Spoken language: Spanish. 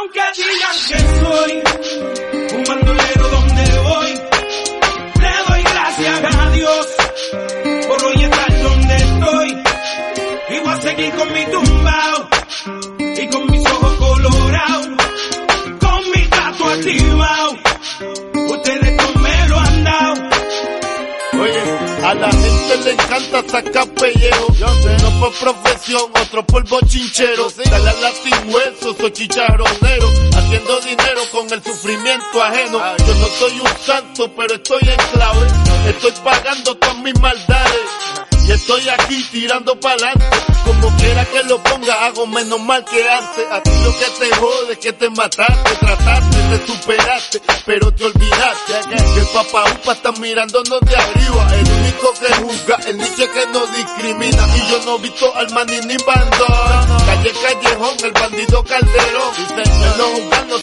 Aunque digan que soy un bandolero donde voy, le doy gracias a Dios por hoy estar donde estoy. Y voy a seguir con mi tumbao y con mis ojos colorados, con mi gato activado. Ustedes no me lo han dado. Oye, a la gente le encanta sacar pellejo. Uno por profesión, otro por bochinchero. Dale a latín hueso, soy chicharronero, haciendo dinero con el sufrimiento ajeno. Yo no soy un santo, pero estoy en clave. Estoy pagando todas mis maldades y estoy aquí tirando pa'lante. Como quiera que lo ponga, hago menos mal que antes. A ti lo que te jode es que te mataste, trataste de superarte, pero te olvidaste que el papá upa está mirándonos de arriba. El único que juzga, el niche que no discrimina. Y yo no he visto al maní ni bandón. Calle Callejón, el bandido Calderón. Él no juzgando